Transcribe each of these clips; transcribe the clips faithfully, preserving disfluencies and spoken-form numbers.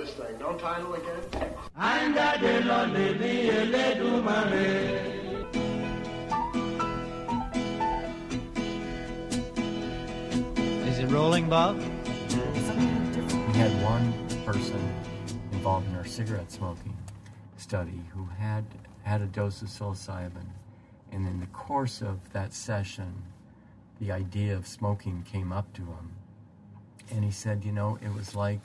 this thing. Don't title again? Is it rolling, Bob? We had one person involved in our cigarette smoking study who had had a dose of psilocybin, and in the course of that session, the idea of smoking came up to him, and he said, you know, it was like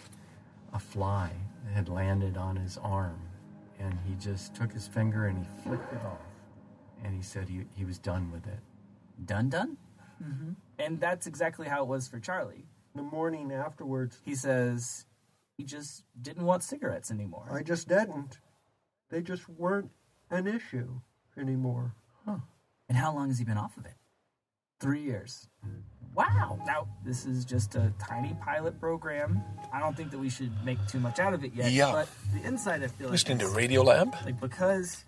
a fly that had landed on his arm, and he just took his finger and he flicked it off, and he said he, he was done with it. Done, done? Mm-hmm. And that's exactly how it was for Charlie. The morning afterwards, he says he just didn't want cigarettes anymore. I just didn't. They just weren't an issue anymore. Huh. And how long has he been off of it? Three years. Wow. Now, this is just a tiny pilot program. I don't think that we should make too much out of it yet. Yeah. But the inside, I feel Listening like... Listening to Radiolab? Like, because...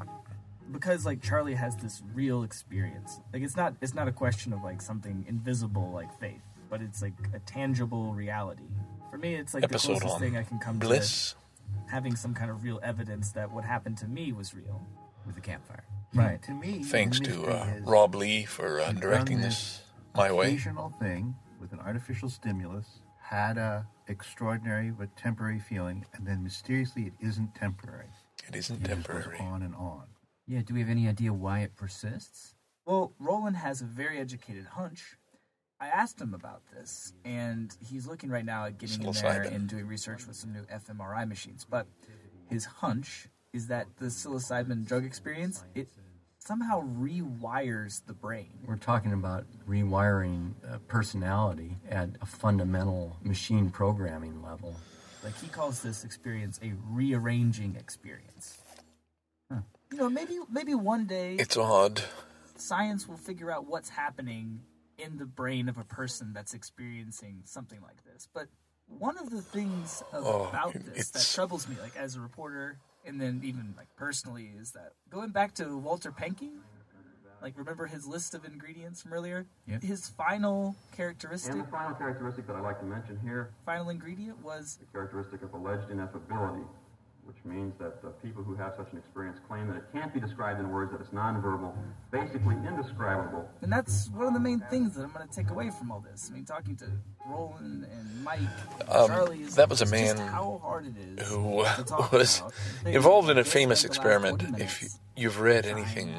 Because, like, Charlie has this real experience. Like, it's not it's not a question of, like, something invisible like faith, but it's, like, a tangible reality. For me, it's, like, Episode the closest thing I can come Bliss. to having some kind of real evidence that what happened to me was real. With the campfire. Right. To me, Thanks to uh, Rob Lee for uh, directing this my way. Occasional thing with an artificial stimulus had a extraordinary but temporary feeling, and then mysteriously it isn't temporary. It isn't it temporary. Just goes on and on. Yeah, do we have any idea why it persists? Well, Roland has a very educated hunch. I asked him about this, and he's looking right now at getting in there and doing research with some new fMRI machines. But his hunch is that the psilocybin drug experience, it somehow rewires the brain. We're talking about rewiring uh, personality at a fundamental machine programming level. Like, he calls this experience a rearranging experience. Huh. You know, maybe maybe one day... It's odd. Science will figure out what's happening in the brain of a person that's experiencing something like this. But one of the things oh, about this that troubles me, like, as a reporter, and then even, like, personally, is that going back to Walter Pahnke, like, remember his list of ingredients from earlier? Yep. His final characteristic... And the final characteristic that I'd like to mention here... Final ingredient was... The characteristic of alleged ineffability, which means that uh, people who have such an experience claim that it can't be described in words, that it's nonverbal, basically indescribable. And that's one of the main things that I'm going to take away from all this. I mean, talking to Roland and Mike and um, Charlie, that was a man how hard it is who was involved in a famous experiment. If you've read anything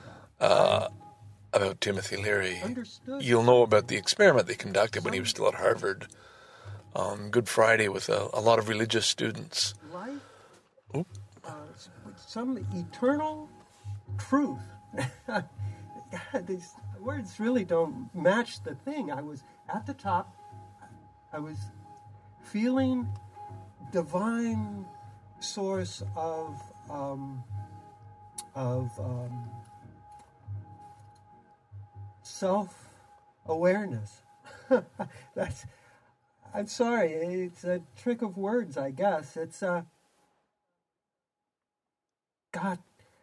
uh, about Timothy Leary, Understood. You'll know about the experiment they conducted when he was still at Harvard on Good Friday with a, a lot of religious students. Life, Oop. uh, some eternal truth. These words really don't match the thing. I was at the top. I was feeling divine source of um, of um, self-awareness. That's. I'm sorry. It's a trick of words, I guess. It's uh, got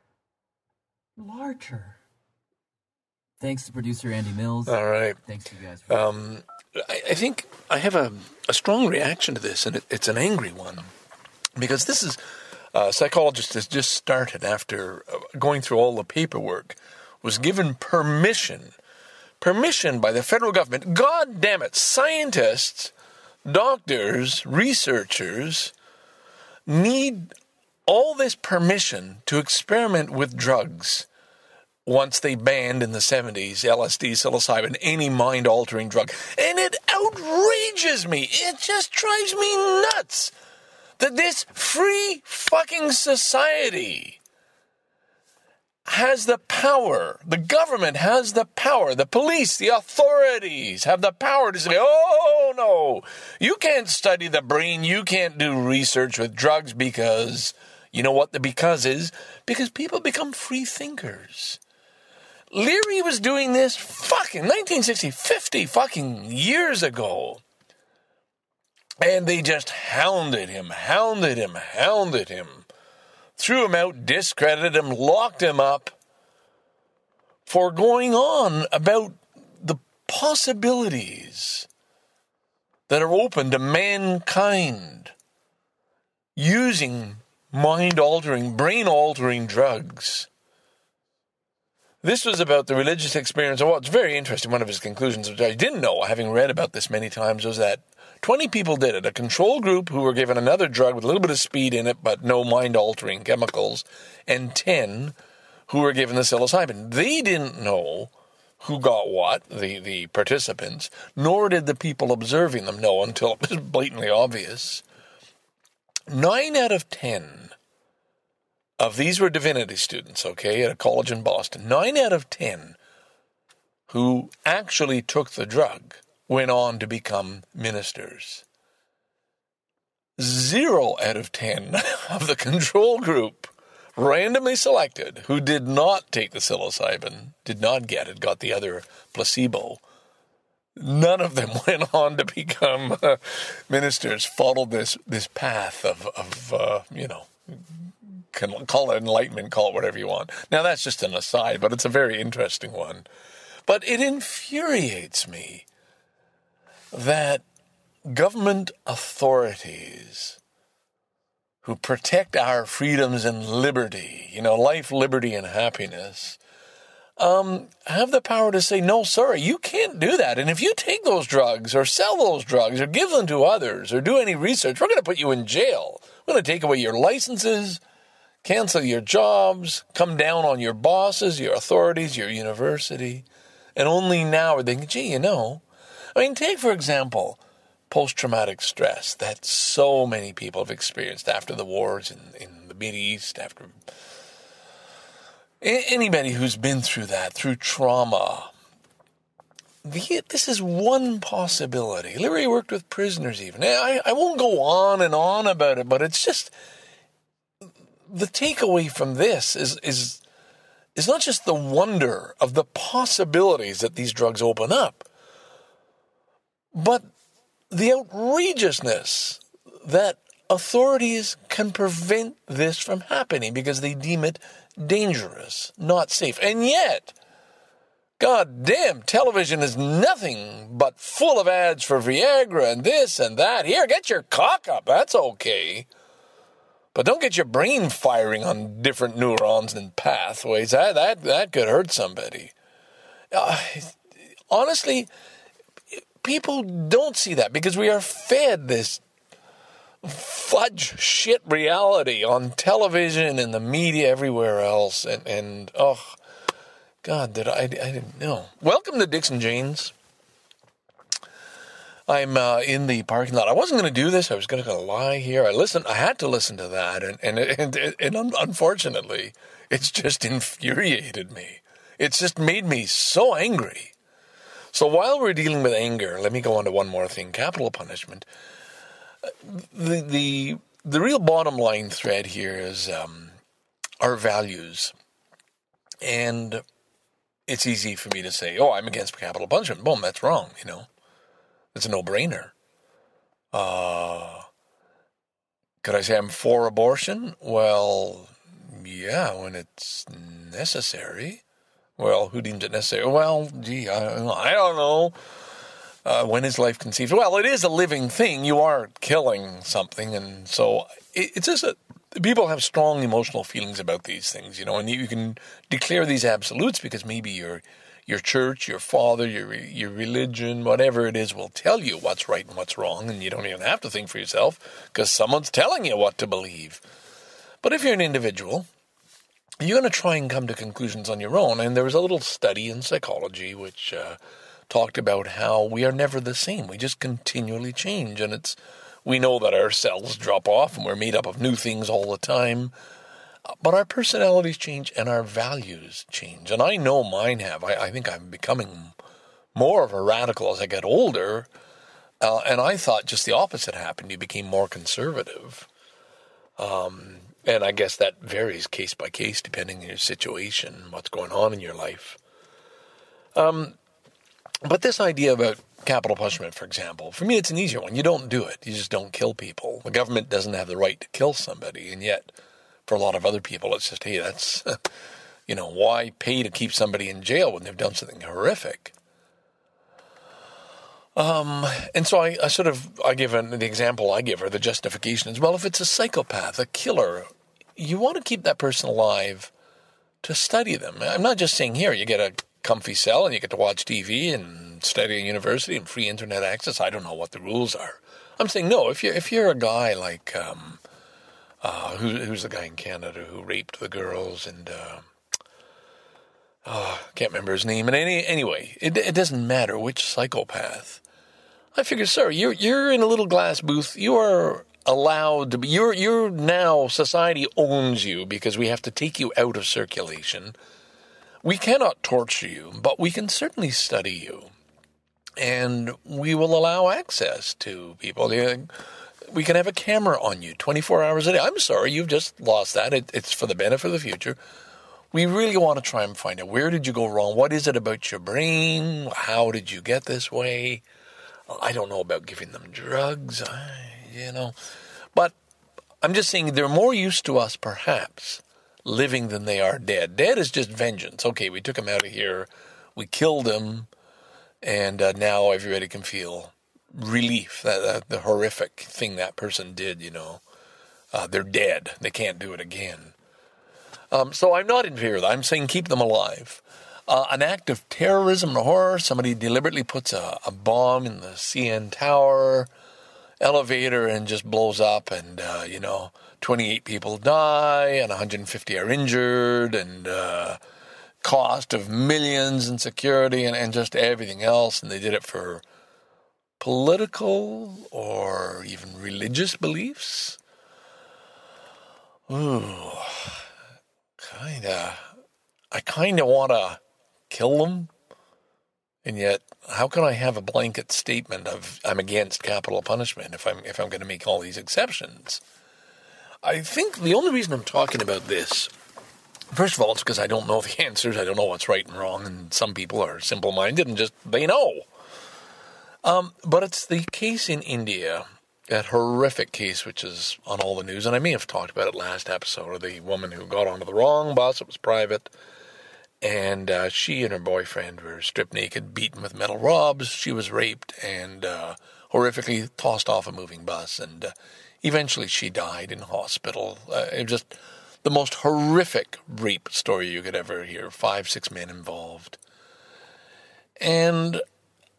larger. Thanks to producer Andy Mills. All right. Thanks to you guys. For um, I, I think I have a, a strong reaction to this, and it, it's an angry one. Because this is a psychologist has just started after going through all the paperwork, was given permission, permission by the federal government. God damn it, scientists, doctors, researchers need all this permission to experiment with drugs. Once they banned in the seventies L S D, psilocybin, any mind-altering drug. And it outrages me. It just drives me nuts that this free fucking society has the power, the government has the power, the police, the authorities have the power to say, oh, no, you can't study the brain, you can't do research with drugs because, you know what the because is? Because people become free thinkers. Leary was doing this fucking nineteen sixty, fifty fucking years ago. And they just hounded him, hounded him, hounded him. Threw him out, discredited him, locked him up for going on about the possibilities that are open to mankind. using mind-altering, brain-altering drugs. This was about the religious experience. Oh, it's very interesting. One of his conclusions, which I didn't know, having read about this many times, was that twenty people did it. A control group who were given another drug with a little bit of speed in it, but no mind-altering chemicals, and ten who were given the psilocybin. They didn't know who got what, the, the participants, nor did the people observing them know until it was blatantly obvious. Nine out of ten of these were divinity students, okay, at a college in Boston. Nine out of ten who actually took the drug went on to become ministers. Zero out of ten of the control group, randomly selected, who did not take the psilocybin, did not get it, got the other placebo, none of them went on to become uh, ministers, followed this this path of, of uh, you know, can call it enlightenment, call it whatever you want. Now, that's just an aside, but it's a very interesting one. But it infuriates me that government authorities who protect our freedoms and liberty, you know, life, liberty, and happiness, um, have the power to say, no, sorry, you can't do that. And if you take those drugs or sell those drugs or give them to others or do any research, we're going to put you in jail. We're going to take away your licenses, cancel your jobs, come down on your bosses, your authorities, your university. And only now are they thinking, gee, you know, I mean, take, for example, post-traumatic stress that so many people have experienced after the wars in, in the Mideast, after anybody who's been through that, through trauma. The, this is one possibility. Larry worked with prisoners even. I, I won't go on and on about it, but it's just, the takeaway from this is, is, is not just the wonder of the possibilities that these drugs open up, but the outrageousness that authorities can prevent this from happening because they deem it dangerous, not safe. And yet, God damn, television is nothing but full of ads for Viagra and this and that. Here, get your cock up. That's okay. But don't get your brain firing on different neurons and pathways. That that that could hurt somebody. Uh, honestly, people don't see that because we are fed this fudge shit reality on television and the media everywhere else. And, and oh, God, did I, I didn't know. Welcome to Dixon Janes. I'm uh, in the parking lot. I wasn't going to do this. I was going to lie here. I listened. I had to listen to that. And, and, and, and unfortunately, it's just infuriated me. It's just made me so angry. So while we're dealing with anger, let me go on to one more thing, capital punishment. The the the real bottom line thread here is um, our values. And it's easy for me to say, oh, I'm against capital punishment. Boom, that's wrong, you know. It's a no-brainer. Uh, could I say I'm for abortion? Well, yeah, when it's necessary. Well, who deems it necessary? Well, gee, I, I don't know. Uh, when is life conceived? Well, it is a living thing. You are killing something. And so it, it's just that people have strong emotional feelings about these things, you know, and you, you can declare these absolutes because maybe your your church, your father, your your religion, whatever it is, will tell you what's right and what's wrong, and you don't even have to think for yourself because someone's telling you what to believe. But if you're an individual, you're going to try and come to conclusions on your own. And there was a little study in psychology which uh, talked about how we are never the same. We just continually change. And it's we know that our cells drop off and we're made up of new things all the time. But our personalities change and our values change. And I know mine have. I, I think I'm becoming more of a radical as I get older. Uh, and I thought just the opposite happened. You became more conservative. Um... And I guess that varies case by case depending on your situation, what's going on in your life. Um, but this idea about capital punishment, for example, for me it's an easier one. You don't do it. You just don't kill people. The government doesn't have the right to kill somebody. And yet, for a lot of other people, it's just, hey, that's, you know, why pay to keep somebody in jail when they've done something horrific? Um, and so I, I sort of, I give an, the example I give, or the justification is, well, if it's a psychopath, a killer, you want to keep that person alive to study them. I'm not just saying here, you get a comfy cell and you get to watch T V and study at university and free internet access. I don't know what the rules are. I'm saying, no, if you're, if you're a guy like, um, uh, who, who's the guy in Canada who raped the girls and, uh, oh, I can't remember his name. And any, anyway, it, it doesn't matter which psychopath. I figure, sir, you're, you're in a little glass booth. You are allowed to be, you're, you're now, society owns you because we have to take you out of circulation. We cannot torture you, but we can certainly study you. And we will allow access to people. We can have a camera on you twenty-four hours a day. I'm sorry, you've just lost that. It, it's for the benefit of the future. We really want to try and find out, where did you go wrong? What is it about your brain? How did you get this way? I don't know about giving them drugs, I, you know. But I'm just saying they're more used to us, perhaps, living than they are dead. Dead is just vengeance. Okay, we took him out of here. We killed him. And uh, now everybody can feel relief, that, that the horrific thing that person did, you know. Uh, they're dead. They can't do it again. Um, so I'm not in favor of that. I'm saying keep them alive. Uh, an act of terrorism and horror, somebody deliberately puts a, a bomb in the C N Tower elevator and just blows up and, uh, you know, twenty-eight people die and one hundred fifty are injured and uh, cost of millions in security and, and just everything else. And they did it for political or even religious beliefs. Ooh, kind of, I kind of want to kill them. And yet, how can I have a blanket statement of I'm against capital punishment if I'm if I'm going to make all these exceptions? I think the only reason I'm talking about this, first of all, it's because I don't know the answers. I don't know what's right and wrong, and some people are simple-minded and just, they know. Um, but it's the case in India, that horrific case which is on all the news, and I may have talked about it last episode, of the woman who got onto the wrong bus. It was private. And uh, she and her boyfriend were stripped naked, beaten with metal rods. She was raped and uh, horrifically tossed off a moving bus. And uh, eventually she died in hospital. Uh, it was just the most horrific rape story you could ever hear. Five, six men involved. And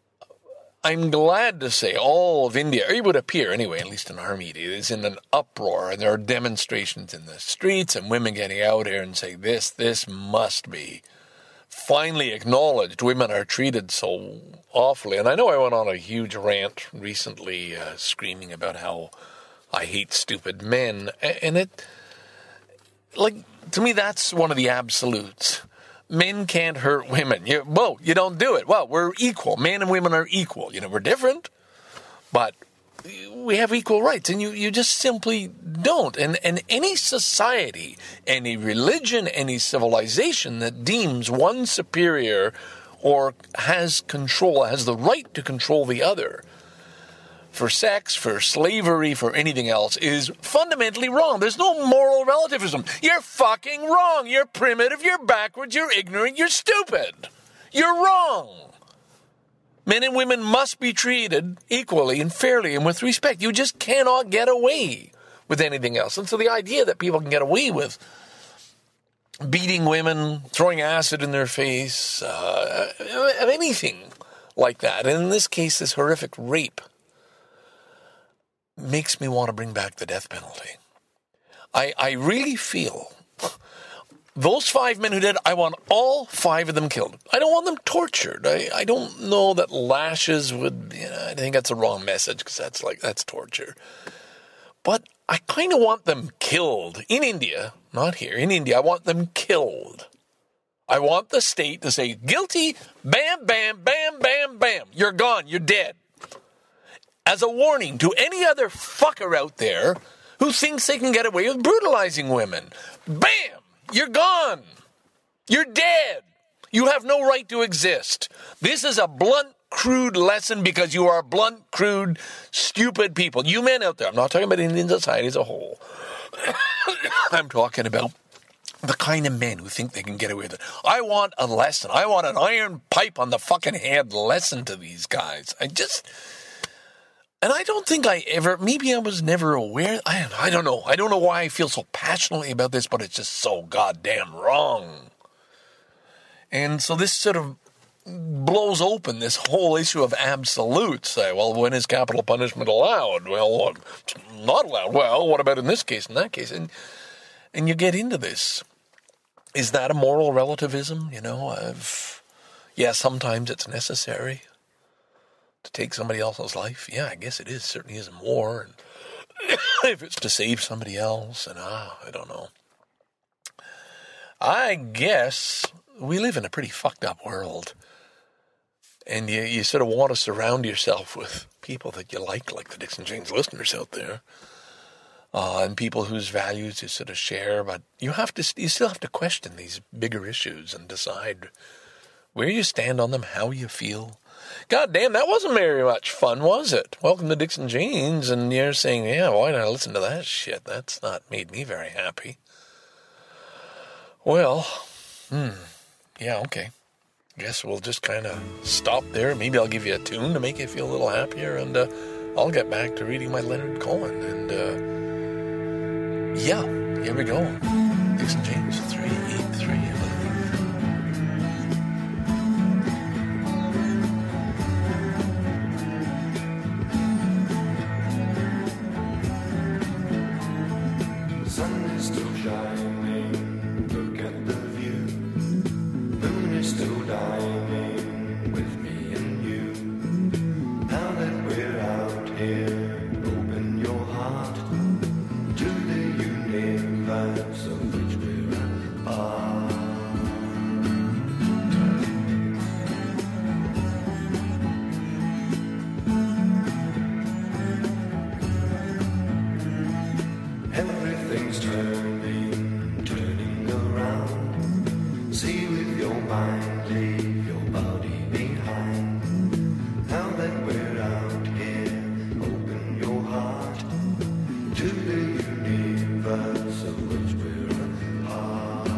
I'm glad to say all of India, or it would appear anyway, at least in our media, is in an uproar. And there are demonstrations in the streets and women getting out here and saying, this, this must be finally acknowledged. Women are treated so awfully. And I know I went on a huge rant recently uh, screaming about how I hate stupid men. And it, like, to me, that's one of the absolutes. Men can't hurt women. You, whoa, you don't do it. Well, we're equal. Men and women are equal. You know, we're different, but we have equal rights, and you, you just simply don't. And, and any society, any religion, any civilization that deems one superior or has control, has the right to control the other, for sex, for slavery, for anything else, is fundamentally wrong. There's no moral relativism. You're fucking wrong. You're primitive. You're backwards. You're ignorant. You're stupid. You're wrong. Men and women must be treated equally and fairly and with respect. You just cannot get away with anything else. And so the idea that people can get away with beating women, throwing acid in their face, uh, anything like that, and in this case, this horrific rape, makes me want to bring back the death penalty. I I really feel those five men who did, I want all five of them killed. I don't want them tortured. I, I don't know that lashes would, you know, I think that's a wrong message because that's like, that's torture. But I kind of want them killed in India, not here, in India. I want them killed. I want the state to say, guilty, bam, bam, bam, bam, bam. You're gone. You're dead. As a warning to any other fucker out there who thinks they can get away with brutalizing women. Bam! You're gone. You're dead. You have no right to exist. This is a blunt, crude lesson because you are blunt, crude, stupid people. You men out there, I'm not talking about Indian society as a whole. I'm talking about the kind of men who think they can get away with it. I want a lesson. I want an iron pipe on the fucking head lesson to these guys. I just... And I don't think I ever... Maybe I was never aware... I, I don't know. I don't know why I feel so passionately about this, but it's just so goddamn wrong. And so this sort of blows open this whole issue of absolutes. Say, well, when is capital punishment allowed? Well, it's not allowed. Well, what about in this case, in that case? And and you get into this. Is that a moral relativism? You know, of, yeah, sometimes it's necessary to take somebody else's life. Yeah, I guess it is. Certainly is in war. And if it's to save somebody else, and ah, I don't know. I guess we live in a pretty fucked up world. And you, you sort of want to surround yourself with people that you like, like the Dixon Janes listeners out there. Uh, and people whose values you sort of share, but you have to, you still have to question these bigger issues and decide where you stand on them, how you feel. God damn, that wasn't very much fun, was it? Welcome to Dixon Janes, and you're saying, yeah, why did I listen to that shit? That's not made me very happy. Well, hmm, yeah, okay. Guess we'll just kind of stop there. Maybe I'll give you a tune to make you feel a little happier, and uh, I'll get back to reading my Leonard Cohen, and uh, yeah, here we go. Dixon Janes, three eight three, I believe. The sun is still shining, look at the view. Moon is still dining with me and you. Now that we're out here, open your heart to the universe of which we're a part. Everything's turning, turning around. See with your mind, leave your body behind. Now that we're out here, open your heart to the universe of which we're a part.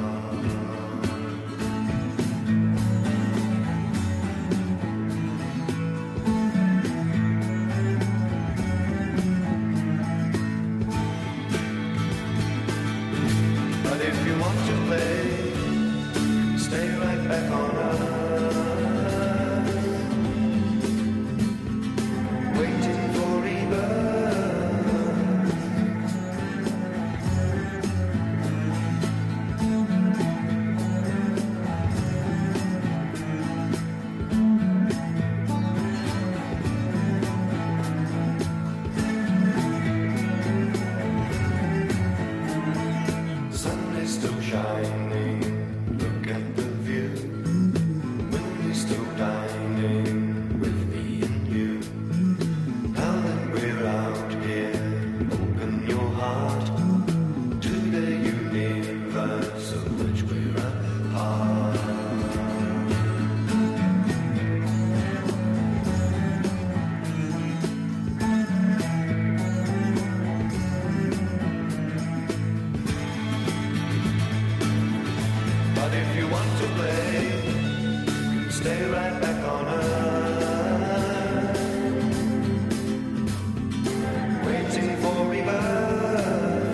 But if you want to play, stay right back on Earth, waiting for rebirth. The sun is still shining, look at the view. Moon is still dining with me and you. Now that we're out here, open your heart to the universe of which we're a part. But if you want to play, stay right back on Earth, waiting for rebirth.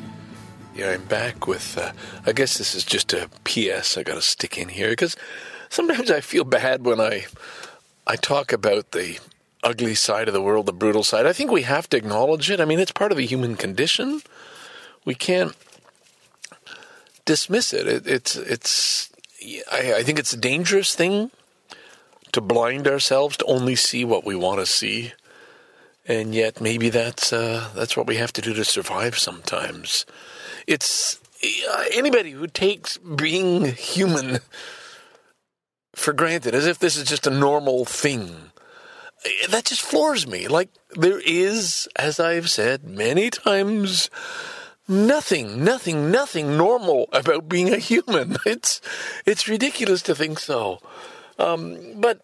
Yeah, I'm back with, uh, I guess this is just a P S I got to stick in here, because sometimes I feel bad when I I talk about the ugly side of the world, the brutal side. I think we have to acknowledge it. I mean, it's part of the human condition. We can't dismiss it. it it's it's. I, I think it's a dangerous thing to blind ourselves to only see what we want to see, and yet maybe that's uh, that's what we have to do to survive sometimes. It's uh, anybody who takes being human for granted, as if this is just a normal thing, that just floors me. Like, there is, as I've said many times, nothing, nothing, nothing normal about being a human. It's it's ridiculous to think so. Um, but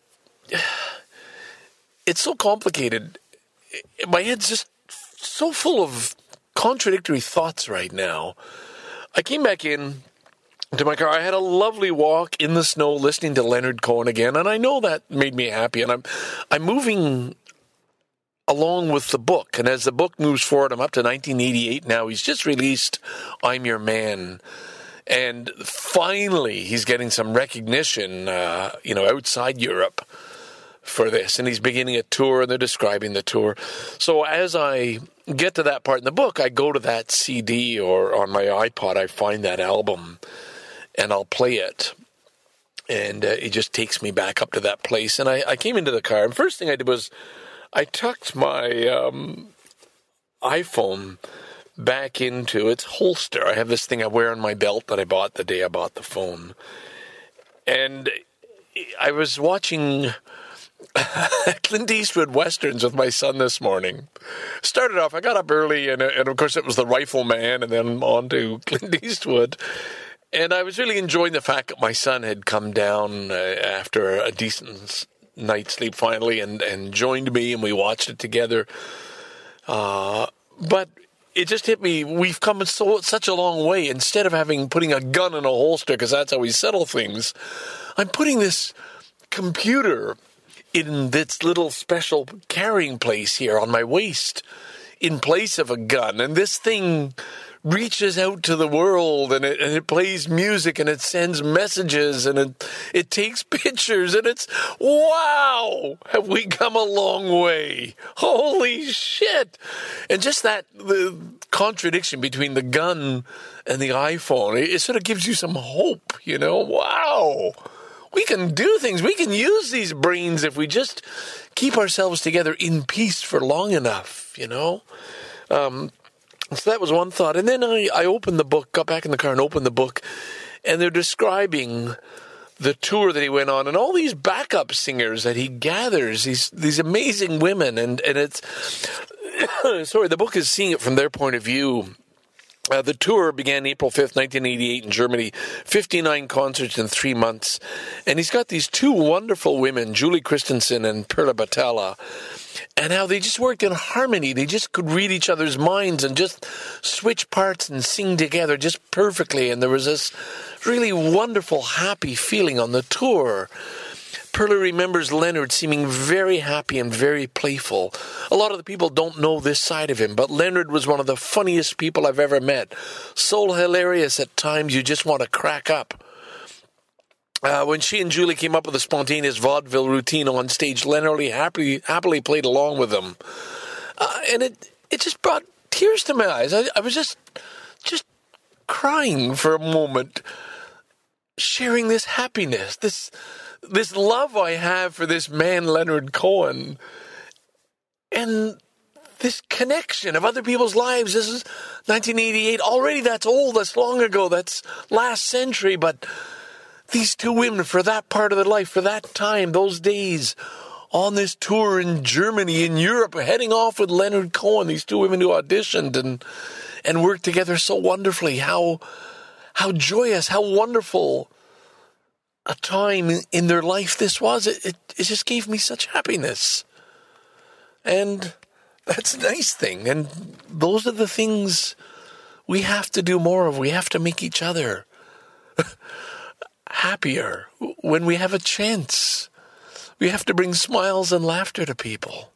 it's so complicated. My head's just so full of contradictory thoughts right now. I came back in to my car. I had a lovely walk in the snow listening to Leonard Cohen again, and I know that made me happy. And I'm I'm moving along with the book, and as the book moves forward, I'm up to nineteen eighty-eight now. He's just released I'm Your Man, and finally he's getting some recognition, uh, you know, outside Europe for this, and he's beginning a tour, and they're describing the tour. So as I get to that part in the book, I go to that C D, or on my iPod, I find that album, and I'll play it. And uh, it just takes me back up to that place. And I, I came into the car, and first thing I did was I tucked my um, iPhone back into its holster. I have this thing I wear on my belt that I bought the day I bought the phone. And I was watching Clint Eastwood westerns with my son this morning. Started off, I got up early, and, and of course it was The Rifleman, and then on to Clint Eastwood. And I was really enjoying the fact that my son had come down uh, after a decent night's sleep finally, and, and joined me, and we watched it together. Uh, but it just hit me, we've come so such a long way. Instead of having putting a gun in a holster, because that's how we settle things, I'm putting this computer in this little special carrying place here on my waist in place of a gun. And this thing reaches out to the world, and it, and it plays music, and it sends messages, and it it takes pictures, and it's, wow, have we come a long way. Holy shit. And just that, the contradiction between the gun and the iPhone, it, it sort of gives you some hope, you know, wow. We can do things. We can use these brains if we just keep ourselves together in peace for long enough, you know. Um, so that was one thought. And then I, I opened the book, got back in the car and opened the book, and they're describing the tour that he went on and all these backup singers that he gathers, these these amazing women. And, and it's, sorry, the book is seeing it from their point of view. Uh, the tour began April fifth, nineteen eighty-eight in Germany, fifty-nine concerts in three months. And he's got these two wonderful women, Julie Christensen and Perla Batalla, and how they just worked in harmony. They just could read each other's minds and just switch parts and sing together just perfectly. And there was this really wonderful, happy feeling on the tour. Perla remembers Leonard seeming very happy and very playful. A lot of the people don't know this side of him, but Leonard was one of the funniest people I've ever met. So hilarious at times you just want to crack up. Uh, when she and Julie came up with a spontaneous vaudeville routine on stage, Leonard happily, happily played along with them. Uh, and it it just brought tears to my eyes. I, I was just just crying for a moment, sharing this happiness, this... this love I have for this man, Leonard Cohen, and this connection of other people's lives. This is nineteen eighty-eight. Already that's old, that's long ago, that's last century, but these two women, for that part of their life, for that time, those days, on this tour in Germany, in Europe, heading off with Leonard Cohen, these two women who auditioned and and worked together so wonderfully. How, how joyous, how wonderful a time in their life this was. It, it it just gave me such happiness. And that's a nice thing. And those are the things we have to do more of. We have to make each other happier when we have a chance. We have to bring smiles and laughter to people.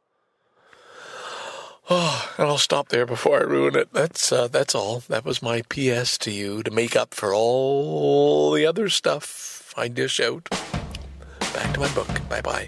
Oh, and I'll stop there before I ruin it. That's uh, that's all. That was my P S to you to make up for all the other stuff if I dish out. Back to my book. Bye-bye.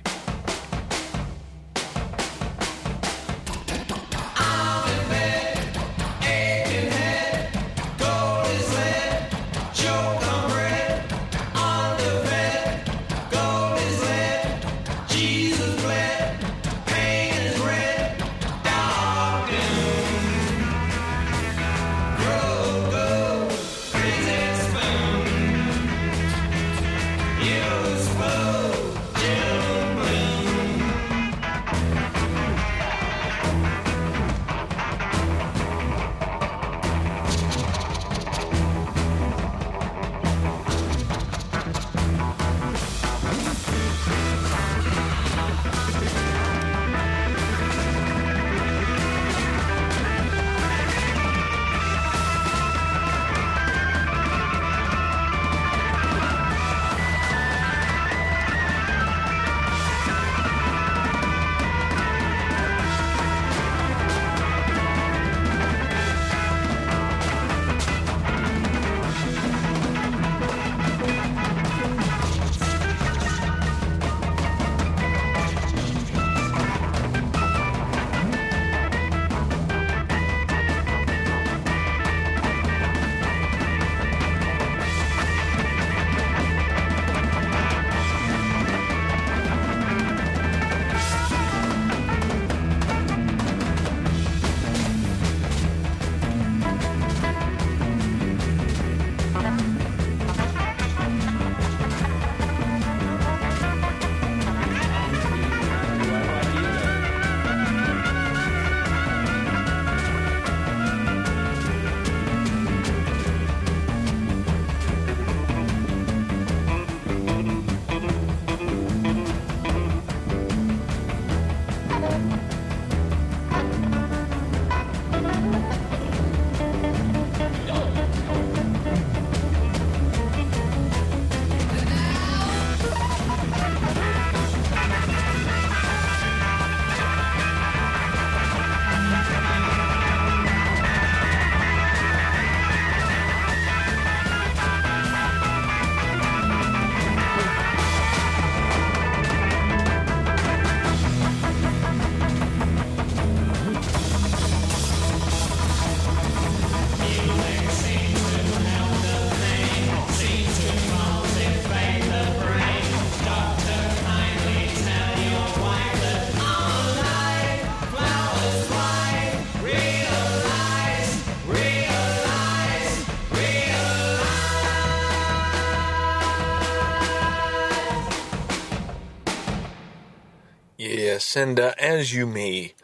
Yes, and uh, as you may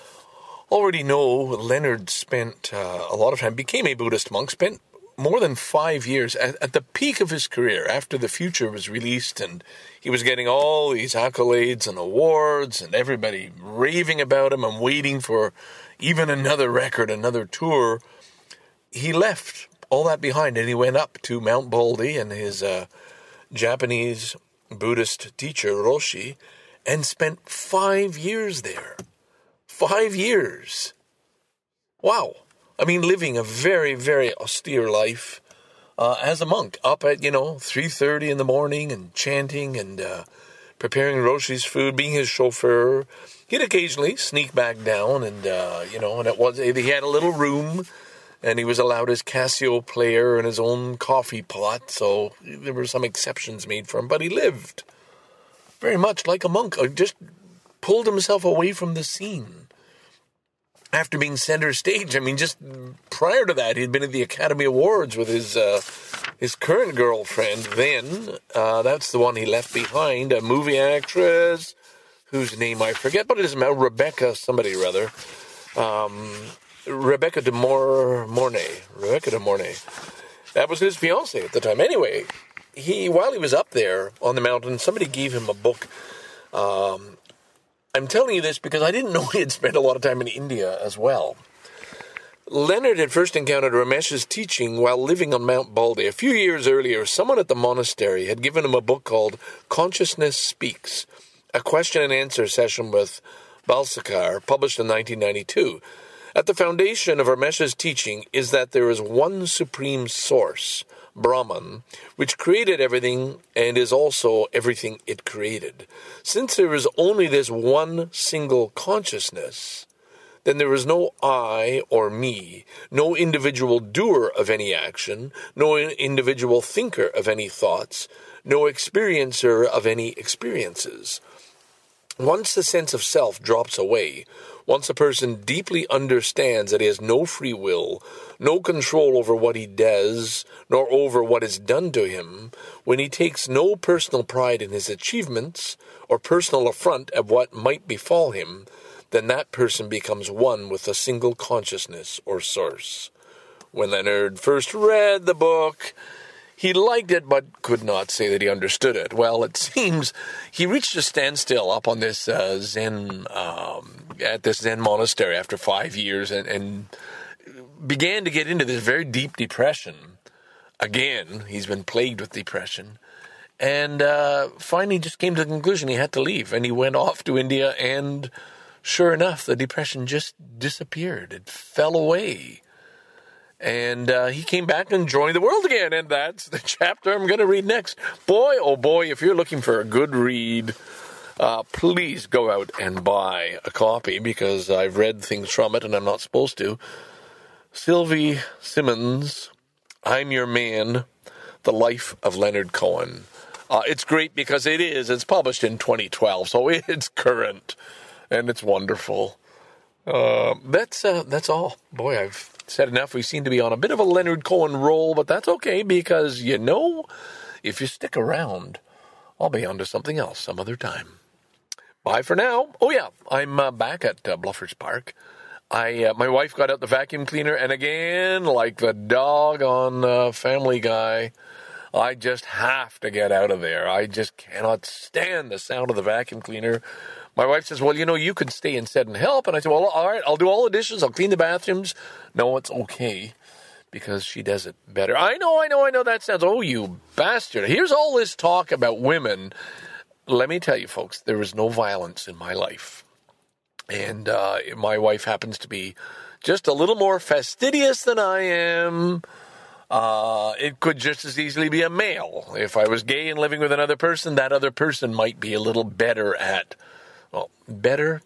already know, Leonard spent uh, a lot of time, became a Buddhist monk, spent more than five years at, at the peak of his career after The Future was released, and he was getting all these accolades and awards and everybody raving about him and waiting for even another record, another tour. He left all that behind and he went up to Mount Baldy and his uh, Japanese Buddhist teacher, Roshi, and spent five years there. Five years. Wow. I mean, living a very, very austere life uh, as a monk, up at, you know, three thirty in the morning and chanting and uh, preparing Roshi's food, being his chauffeur. He'd occasionally sneak back down and, uh, you know, and it was, he had a little room and he was allowed his Casio player and his own coffee pot, so there were some exceptions made for him, but he lived very much like a monk, just pulled himself away from the scene. After being center stage, I mean, just prior to that, he'd been at the Academy Awards with his uh, his current girlfriend then. Uh, that's the one he left behind, a movie actress whose name I forget, but it is Rebecca somebody or other. Um, Rebecca de Mor- Mornay. Rebecca de Mornay. That was his fiancée at the time. Anyway, he while he was up there on the mountain, somebody gave him a book. Um, I'm telling you this because I didn't know he had spent a lot of time in India as well. Leonard had first encountered Ramesh's teaching while living on Mount Baldy. A few years earlier, someone at the monastery had given him a book called Consciousness Speaks, a question and answer session with Balsekar, published in nineteen ninety-two. At the foundation of Ramesh's teaching is that there is one supreme source, Brahman, which created everything and is also everything it created. Since there is only this one single consciousness, then there is no I or me, no individual doer of any action, no individual thinker of any thoughts, no experiencer of any experiences. Once the sense of self drops away, once a person deeply understands that he has no free will, no control over what he does, nor over what is done to him, when he takes no personal pride in his achievements, or personal affront at what might befall him, then that person becomes one with a single consciousness or source. When Leonard first read the book, he liked it but could not say that he understood it. Well, it seems he reached a standstill up on this uh, Zen, um, at this Zen monastery after five years and, and began to get into this very deep depression. Again, he's been plagued with depression. And uh, finally just came to the conclusion he had to leave. And he went off to India and sure enough, the depression just disappeared. It fell away. And uh, he came back and joined the world again. And that's the chapter I'm going to read next. Boy, oh boy, if you're looking for a good read, uh, please go out and buy a copy because I've read things from it and I'm not supposed to. Sylvie Simmons, I'm Your Man, The Life of Leonard Cohen. Uh, it's great because it is. It's published in twenty twelve, so it's current. And it's wonderful. Uh, that's uh, that's all. Boy, I've said enough. We seem to be on a bit of a Leonard Cohen roll, but that's okay because, you know, if you stick around, I'll be on to something else some other time. Bye for now. Oh, yeah, I'm uh, back at uh, Bluffers Park. I uh, my wife got out the vacuum cleaner, and again, like the dog on uh, Family Guy, I just have to get out of there. I just cannot stand the sound of the vacuum cleaner. My wife says, well, you know, you can stay instead and help. And I said, well, all right, I'll do all the dishes. I'll clean the bathrooms. No, it's okay because she does it better. I know, I know, I know that sounds, oh, you bastard. Here's all this talk about women. Let me tell you, folks, there is no violence in my life. And uh, my wife happens to be just a little more fastidious than I am. Uh, it could just as easily be a male. If I was gay and living with another person, that other person might be a little better at Well, better,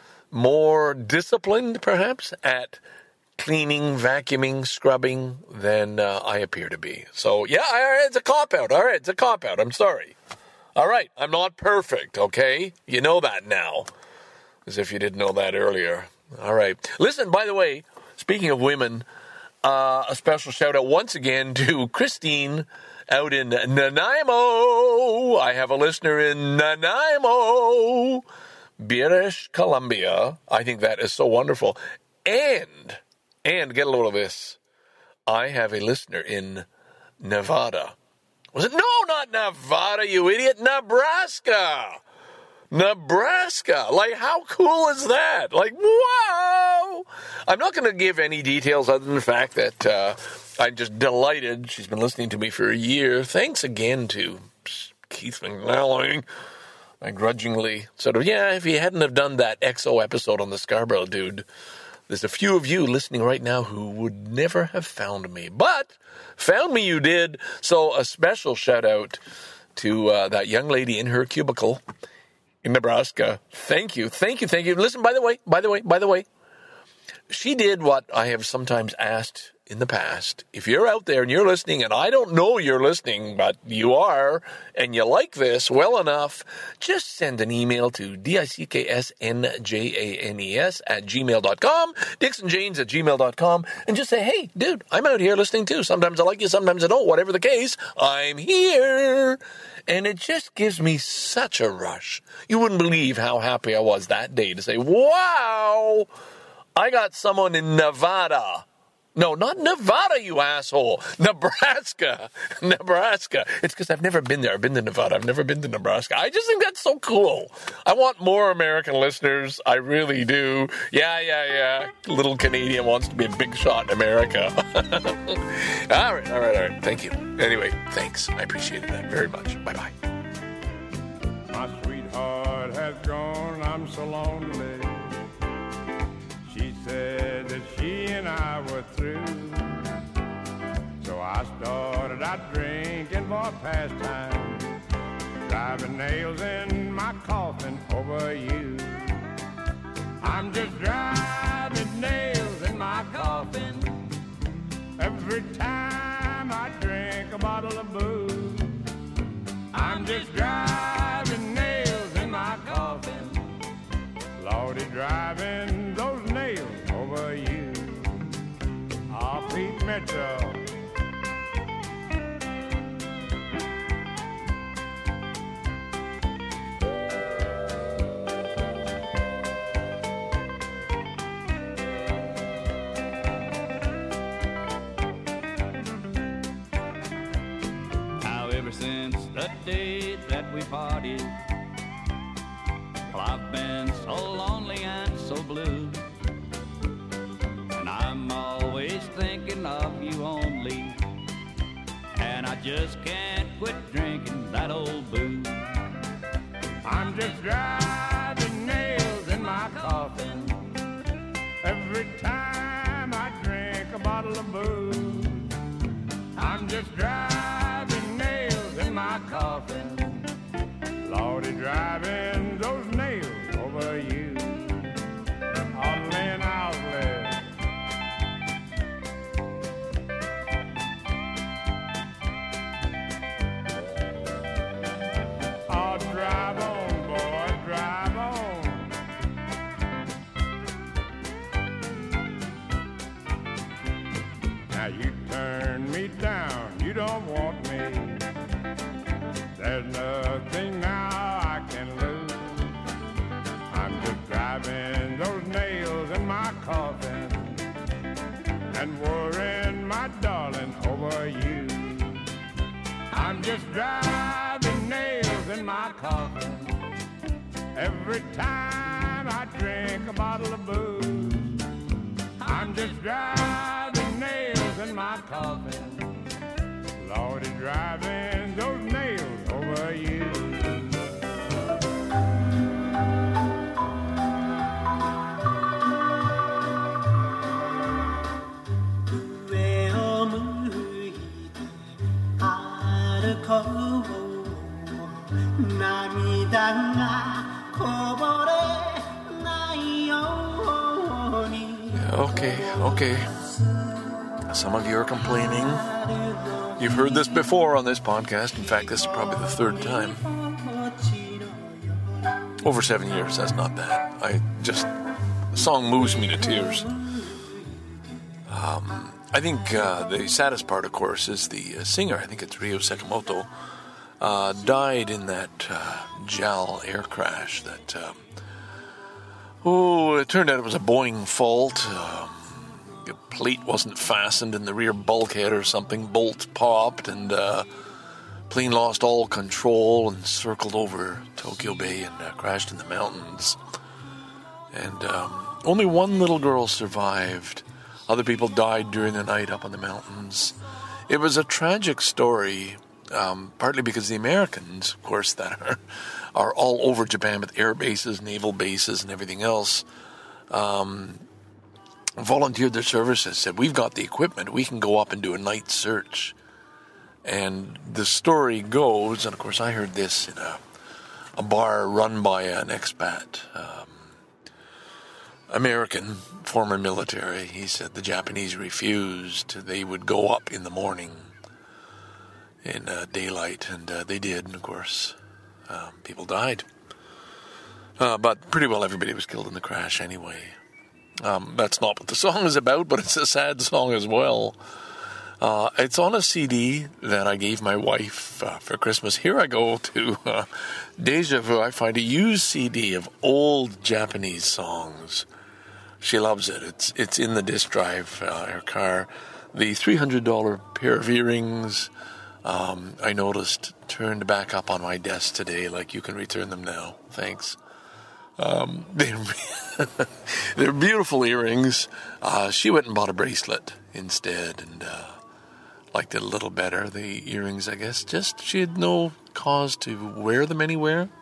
more disciplined, perhaps, at cleaning, vacuuming, scrubbing than uh, I appear to be. So, yeah, all right, it's a cop-out. All right, it's a cop-out. I'm sorry. All right, I'm not perfect, okay? You know that now, as if you didn't know that earlier. All right. Listen, by the way, speaking of women, uh, a special shout-out once again to Christine out in Nanaimo. I have a listener in Nanaimo. British Columbia. I think that is so wonderful. And, and get a load of this. I have a listener in Nevada. Was it? No, not Nevada, you idiot. Nebraska. Nebraska. Like, how cool is that? Like, wow. I'm not going to give any details other than the fact that uh, I'm just delighted. She's been listening to me for a year. Thanks again to Keith McNally. I grudgingly sort of, yeah, if you hadn't have done that X O episode on the Scarborough dude, there's a few of you listening right now who would never have found me. But found me you did. So a special shout out to uh, that young lady in her cubicle in Nebraska. Thank you. Thank you. Thank you. Listen, by the way, by the way, by the way, she did what I have sometimes asked in the past. If you're out there and you're listening, and I don't know you're listening, but you are, and you like this well enough, just send an email to D-I-C-K-S-N-J-A-N-E-S at gmail dot com, dixonjanes at gmail dot com, and just say, hey, dude, I'm out here listening too. Sometimes I like you, sometimes I don't. Whatever the case, I'm here. And it just gives me such a rush. You wouldn't believe how happy I was that day to say, wow, I got someone in Nevada. No, not Nevada, you asshole. Nebraska. Nebraska. It's because I've never been there. I've been to Nevada. I've never been to Nebraska. I just think that's so cool. I want more American listeners. I really do. Yeah, yeah, yeah. Little Canadian wants to be a big shot in America. all right, all right, all right. Thank you. Anyway, thanks. I appreciate that very much. Bye-bye. My sweetheart has gone. I'm so lonely. She said that she and I were through. So I started I drinking for pastime, driving nails in my coffin over you. I'm just driving nails in my coffin every time I drink a bottle of booze. I'm just driving nails in my coffin, Lordy, driving those nails over you. Ah, Pete Mitchell. Since the day that we parted, well, I've been so lonely and so blue, and I'm always thinking of you only, and I just can't quit drinking that old booze. I'm just driving nails in my coffin every time I drink a bottle of booze. I'm just driving nails in my coffin, Lordy, driving those nails over you. On Lynn Outlet. Oh, drive on, boy, drive on. Now you turn me down, you don't want me. There's nothing now I can lose. I'm just driving those nails in my coffin and worrying my darling over you. I'm just driving nails in my coffin every time I drink a bottle of booze. I'm just driving nails in my coffin, Lordy, driving those nails over you. Okay, okay. Some of you are complaining. You've heard this before on this podcast. In fact, this is probably the third time. Over seven years, that's not bad. I just, the song moves me to tears. Um, I think uh, the saddest part, of course, is the uh, singer. I think it's Ryo Sakamoto. Uh, died in that uh, JAL air crash that, um, oh, it turned out it was a Boeing fault. Um, the plate wasn't fastened in the rear bulkhead or something. Bolt popped and uh, plane lost all control and circled over Tokyo Bay and uh, crashed in the mountains. And um, only one little girl survived. Other people died during the night up on the mountains. It was a tragic story. Um, partly because the Americans, of course, that are, are all over Japan with air bases, naval bases, and everything else, um, volunteered their services, said, we've got the equipment, we can go up and do a night search. And the story goes, and of course I heard this in a, a bar run by an expat, um, American, former military. He said the Japanese refused. They would go up in the morning in uh, daylight, and uh, they did, and of course, um, people died. Uh, but pretty well everybody was killed in the crash anyway. Um, that's not what the song is about, but it's a sad song as well. Uh, it's on a C D that I gave my wife uh, for Christmas. Here I go to uh, Deja Vu. I find a used C D of old Japanese songs. She loves it. It's it's in the disc drive, uh, her car. The three hundred dollars pair of earrings, Um, I noticed turned back up on my desk today, like you can return them now. Thanks. Um, they're, they're beautiful earrings. Uh, she went and bought a bracelet instead and uh, liked it a little better. The earrings, I guess, just she had no cause to wear them anywhere.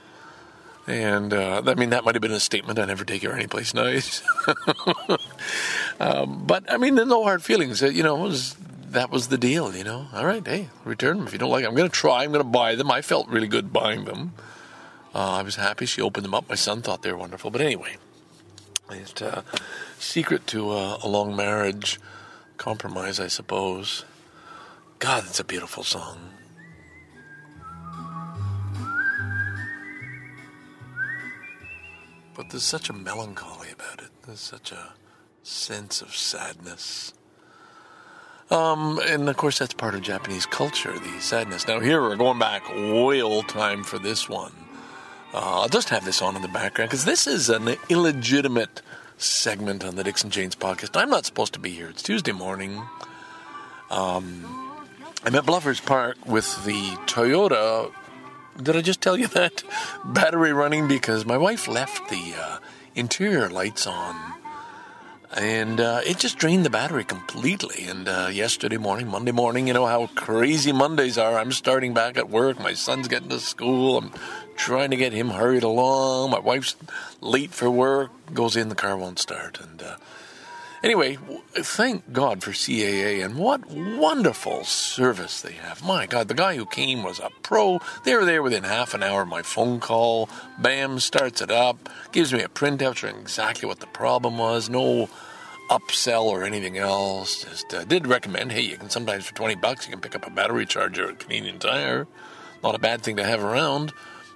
And, uh, I mean, that might have been a statement. I never take her anyplace nice. um, but, I mean, there's no hard feelings. You know, it was that was the deal, you know. All right, hey, return them if you don't like them. I'm going to try. I'm going to buy them. I felt really good buying them. Uh, I was happy. She opened them up. My son thought they were wonderful. But anyway, it's uh, secret to uh, a long marriage, compromise, I suppose. God, it's a beautiful song. But there's such a melancholy about it. There's such a sense of sadness. Um, and of course, that's part of Japanese culture, the sadness. Now, here we're going back way old time for this one. Uh, I'll just have this on in the background because this is an illegitimate segment on the Dixon Janes podcast. I'm not supposed to be here. It's Tuesday morning. Um, I'm at Bluffers Park with the Toyota. Did I just tell you that? Battery running because my wife left the uh, interior lights on. And uh, it just drained the battery completely. And uh, yesterday morning, Monday morning, you know how crazy Mondays are. I'm starting back at work. My son's getting to school. I'm trying to get him hurried along. My wife's late for work. Goes in, the car won't start. And uh, anyway, thank God for C A A. And what wonderful service they have. My God, the guy who came was a pro. They were there within half an hour of my phone call. Bam, starts it up. Gives me a printout showing exactly what the problem was. No upsell or anything else. Just uh, did recommend, hey, you can sometimes for twenty bucks you can pick up a battery charger at Canadian Tire. Not a bad thing to have around.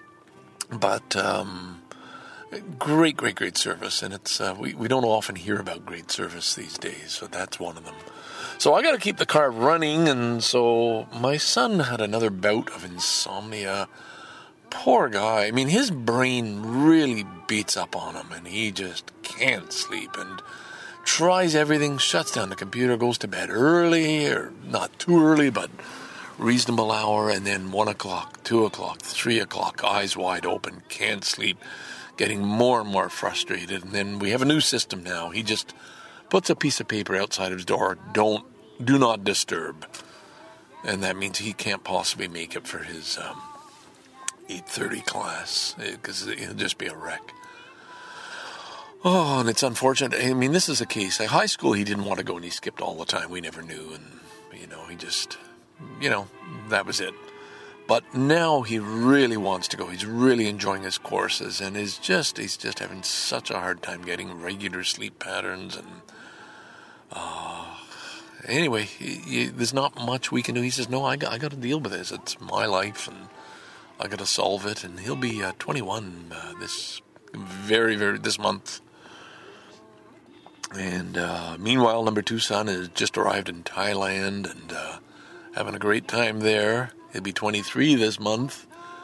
But um, great, great, great service. And it's uh, we, we don't often hear about great service these days, so that's one of them. So I got to keep the car running, and so my son had another bout of insomnia. Poor guy. I mean, his brain really beats up on him, and he just can't sleep, and tries everything, shuts down the computer, goes to bed early, or not too early, but reasonable hour, and then one o'clock, two o'clock, three o'clock, eyes wide open, can't sleep, getting more and more frustrated. And then we have a new system now. He just puts a piece of paper outside his door, don't, do not disturb. And that means he can't possibly make it for his um, eight thirty class, because it'll just be a wreck. Oh, and it's unfortunate. I mean, this is a case. At high school, he didn't want to go, and he skipped all the time. We never knew, and, you know, he just, you know, that was it. But now he really wants to go. He's really enjoying his courses, and is just, he's just having such a hard time getting regular sleep patterns, and, uh, anyway, he, he, there's not much we can do. He says, no, I got, I got to deal with this. It's my life, and I got to solve it, and he'll be uh, twenty-one uh, this very, very, this month. And uh, meanwhile, number two son has just arrived in Thailand and uh, having a great time there. He'll be twenty-three this month.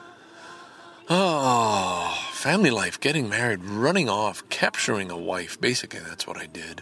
Oh, family life, getting married, running off, capturing a wife. Basically, that's what I did.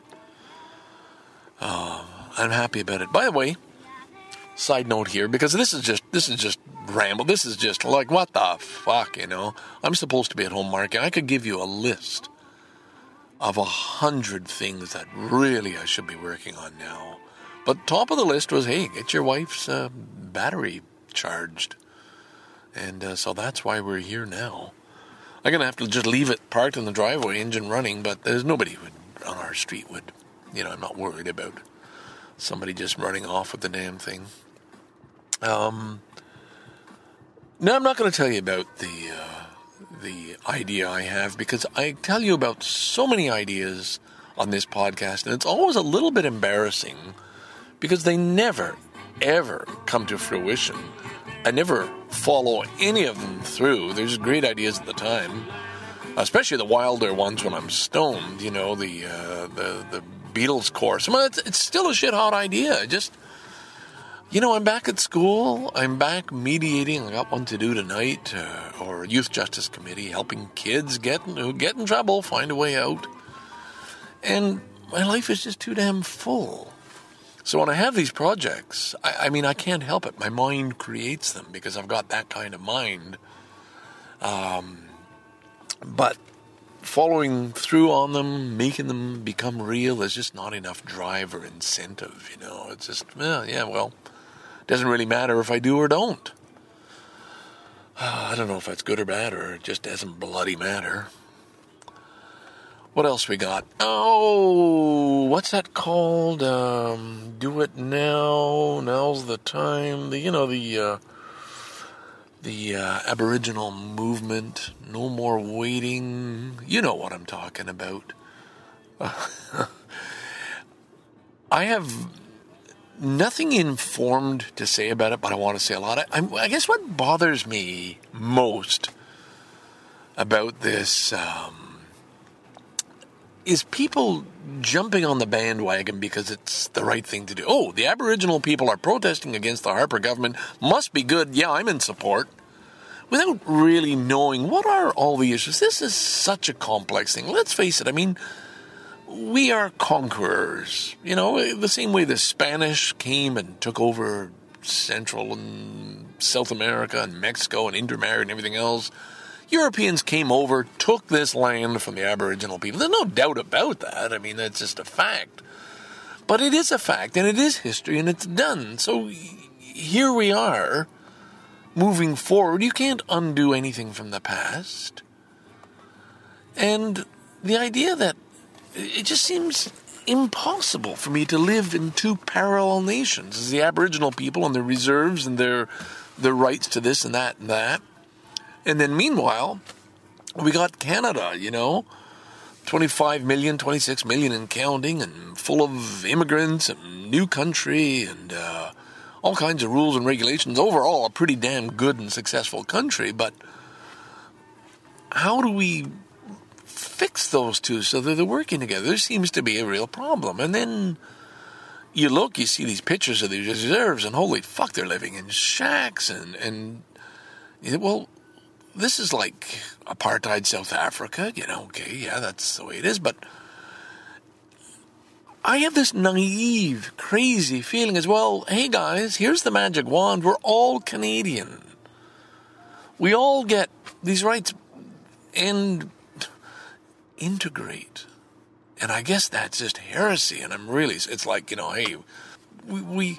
Uh, I'm happy about it. By the way, side note here, because this is just this is just ramble. This is just like, what the fuck, you know? I'm supposed to be at home marketing. I could give you a list of a hundred things that really I should be working on now. But top of the list was, hey, get your wife's uh, battery charged. And uh, so that's why we're here now. I'm going to have to just leave it parked in the driveway, engine running, but there's nobody would on our street would, you know, I'm not worried about somebody just running off with the damn thing. Um, now I'm not going to tell you about the... Uh, the idea I have, because I tell you about so many ideas on this podcast, and it's always a little bit embarrassing because they never, ever come to fruition. I never follow any of them through. There's great ideas at the time, especially the wilder ones when I'm stoned, you know, the uh, the, the Beatles course. I mean, it's, it's still a shit-hot idea. I just... You know, I'm back at school. I'm back mediating. I got one to do tonight, uh, or Youth Justice Committee, helping kids get who get in trouble, find a way out. And my life is just too damn full. So when I have these projects, I, I mean, I can't help it. My mind creates them because I've got that kind of mind. Um, but following through on them, making them become real, is just not enough drive or incentive. You know, it's just, well, yeah, well. Doesn't really matter if I do or don't. Uh, I don't know if that's good or bad, or it just doesn't bloody matter. What else we got? Oh, what's that called? Um, do it now. Now's the time. The you know the uh, the uh, Aboriginal movement. No more waiting. You know what I'm talking about. Uh, I have nothing informed to say about it, but I want to say a lot. I, I guess what bothers me most about this um, is people jumping on the bandwagon because it's the right thing to do. Oh, the Aboriginal people are protesting against the Harper government. Must be good. Yeah, I'm in support. Without really knowing what are all the issues. This is such a complex thing. Let's face it. I mean, we are conquerors. You know, the same way the Spanish came and took over Central and South America and Mexico and intermarried and everything else. Europeans came over, took this land from the Aboriginal people. There's no doubt about that. I mean, that's just a fact. But it is a fact, and it is history, and it's done. So here we are, moving forward. You can't undo anything from the past. And the idea that it just seems impossible for me to live in two parallel nations as the Aboriginal people and their reserves and their their rights to this and that and that. And then meanwhile, we got Canada, you know, twenty-five million, twenty-six million and counting, and full of immigrants and new country and uh, all kinds of rules and regulations. Overall, a pretty damn good and successful country. But how do we fix those two so that they're working together? There seems to be a real problem. And then you look, you see these pictures of these reserves, and holy fuck, they're living in shacks. And, and well, this is like apartheid South Africa, you know, okay, yeah, that's the way it is. But I have this naive, crazy feeling as well. Hey guys, here's the magic wand. We're all Canadian. We all get these rights and integrate. And I guess that's just heresy. And I'm really, it's like, you know, hey, we, we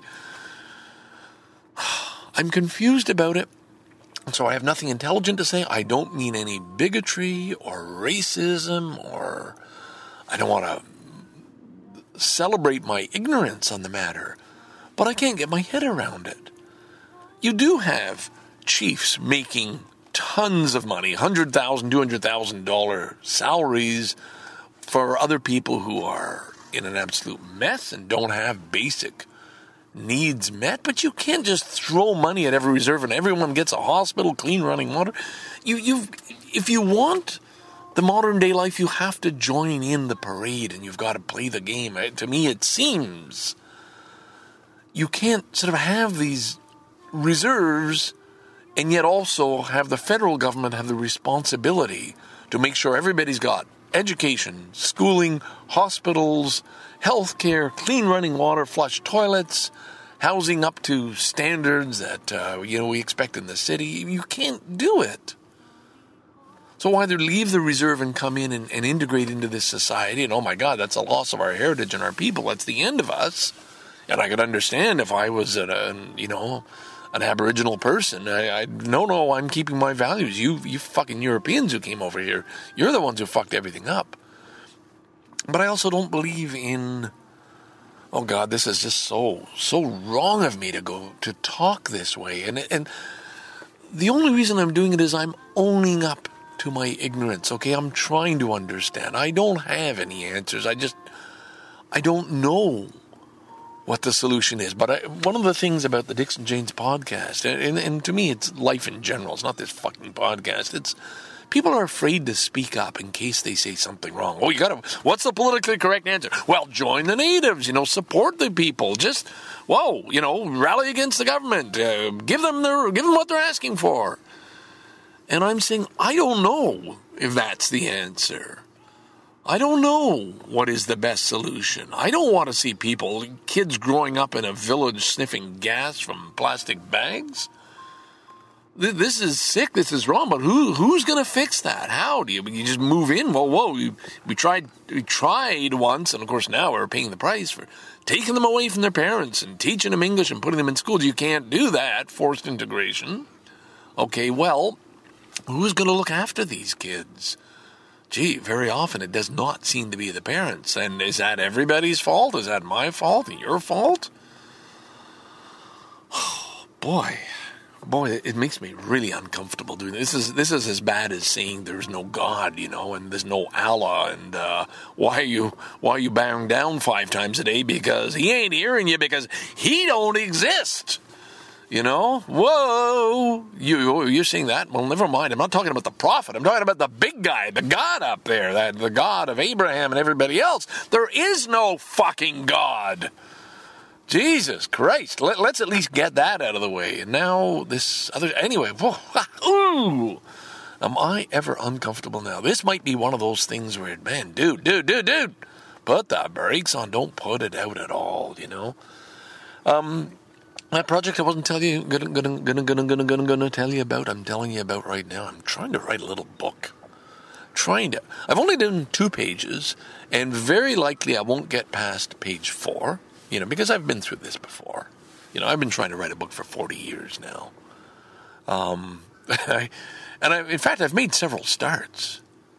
I'm confused about it. So I have nothing intelligent to say. I don't mean any bigotry or racism, or I don't want to celebrate my ignorance on the matter, but I can't get my head around it. You do have chiefs making tons of money, one hundred thousand dollars, two hundred thousand dollars salaries for other people who are in an absolute mess and don't have basic needs met. But you can't just throw money at every reserve and everyone gets a hospital, clean running water. You, you, if you want the modern day life, you have to join in the parade and you've got to play the game. To me, it seems you can't sort of have these reserves and yet also have the federal government have the responsibility to make sure everybody's got education, schooling, hospitals, healthcare, clean running water, flush toilets, housing up to standards that uh, you know we expect in the city. You can't do it. So either leave the reserve and come in and, and integrate into this society, and oh my God, that's a loss of our heritage and our people. That's the end of us. And I could understand if I was a, a you know an Aboriginal person. I, I no no, I'm keeping my values. You you fucking Europeans who came over here, you're the ones who fucked everything up. But I also don't believe in, oh God, this is just so, so wrong of me to go, to talk this way. And and the only reason I'm doing it is I'm owning up to my ignorance, okay? I'm trying to understand. I don't have any answers. I just, I don't know what the solution is. But I, one of the things about the Dixon Janes podcast, and, and to me it's life in general, it's not this fucking podcast, it's people are afraid to speak up in case they say something wrong. Oh, you gotta, what's the politically correct answer? Well, join the natives, you know, support the people. Just, whoa, you know, rally against the government. Uh, give them their, give them what they're asking for. And I'm saying, I don't know if that's the answer. I don't know what is the best solution. I don't want to see people, kids growing up in a village sniffing gas from plastic bags. This is sick. This is wrong. But who who's going to fix that? How do you? You just move in? Well, whoa. We, we tried. We tried once, and of course now we're paying the price for taking them away from their parents and teaching them English and putting them in schools. You can't do that. Forced integration. Okay. Well, who's going to look after these kids? gee, very often it does not seem to be the parents. And is that everybody's fault? Is that my fault? Your fault? Oh, boy. Boy, it makes me really uncomfortable doing this. This is this is as bad as saying there's no God, you know, and there's no Allah, and uh, why are you why are you bowing down five times a day? Because he ain't hearing you, because he don't exist. You know, whoa, you you're saying that? Well, never mind. I'm not talking about the prophet. I'm talking about the big guy, the God up there, that the God of Abraham and everybody else. There is no fucking God. Jesus Christ, Let, let's at least get that out of the way. And now this other, anyway, whoa, ooh, am I ever uncomfortable now? This might be one of those things where, man, dude, dude, dude, dude, put the brakes on, don't put it out at all, you know? Um, that project I wasn't telling you, gonna, gonna, gonna, gonna, gonna, gonna, gonna tell you about, I'm telling you about right now. I'm trying to write a little book. Trying to, I've only done two pages, and very likely I won't get past page four. You know, because I've been through this before. You know, I've been trying to write a book for forty years now. Um, I, and I, in fact, I've made several starts.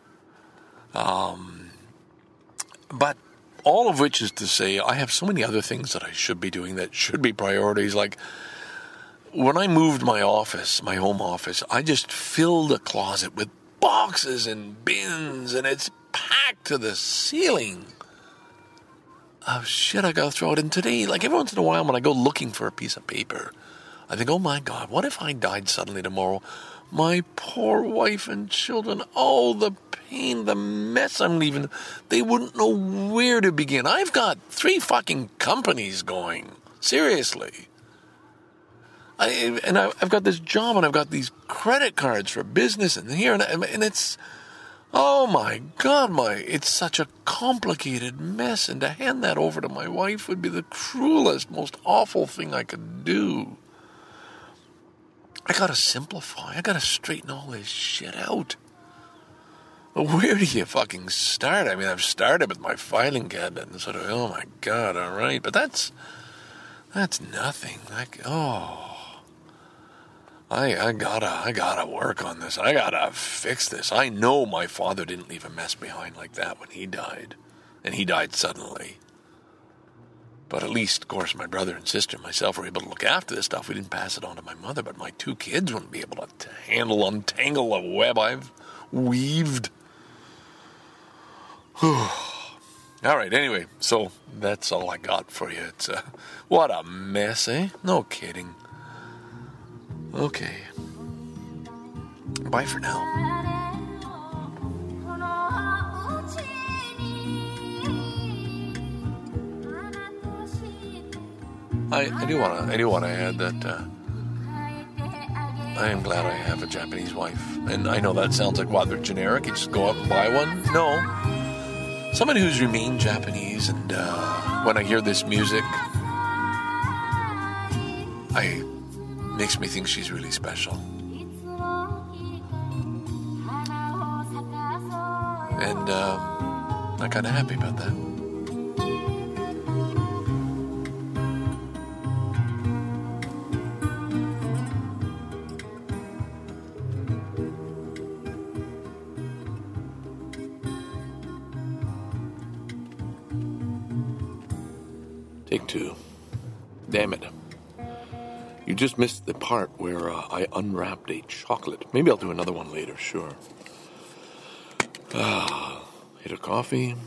Um, but all of which is to say, I have so many other things that I should be doing that should be priorities. Like, when I moved my office, my home office, I just filled a closet with boxes and bins, and it's packed to the ceiling. Oh, shit, I gotta throw it in today. Like, every once in a while when I go looking for a piece of paper, I think, oh my God, what if I died suddenly tomorrow? My poor wife and children, oh, the pain, the mess I'm leaving. They wouldn't know where to begin. I've got three fucking companies going. Seriously. I, and I, I've got this job, and I've got these credit cards for business and here, and, and it's... Oh my God, my, it's such a complicated mess, and to hand that over to my wife would be the cruelest, most awful thing I could do. I gotta simplify, I gotta straighten all this shit out. Where do you fucking start? I mean, I've started with my filing cabinet and sort of, oh my God, all right, but that's, that's nothing. Like, oh... I, I gotta, I gotta work on this. I gotta fix this. I know my father didn't leave a mess behind like that when he died. And he died suddenly. But at least, of course, my brother and sister and myself were able to look after this stuff. We didn't pass it on to my mother, but my two kids wouldn't be able to handle, untangle the web I've weaved. All right, anyway, so that's all I got for you. It's uh, what a mess, eh? No kidding. Okay. Bye for now. I, I do want to I do want to add that uh, I am glad I have a Japanese wife. And I know that sounds like, what, they're generic? You just go out and buy one? No. Someone who's remained Japanese, and uh, when I hear this music, I... makes me think she's really special. And uh, I'm kind of happy about that. Take two. Damn it. You just missed the part where uh, I unwrapped a chocolate. Maybe I'll do another one later, sure. Ah, hit a coffee.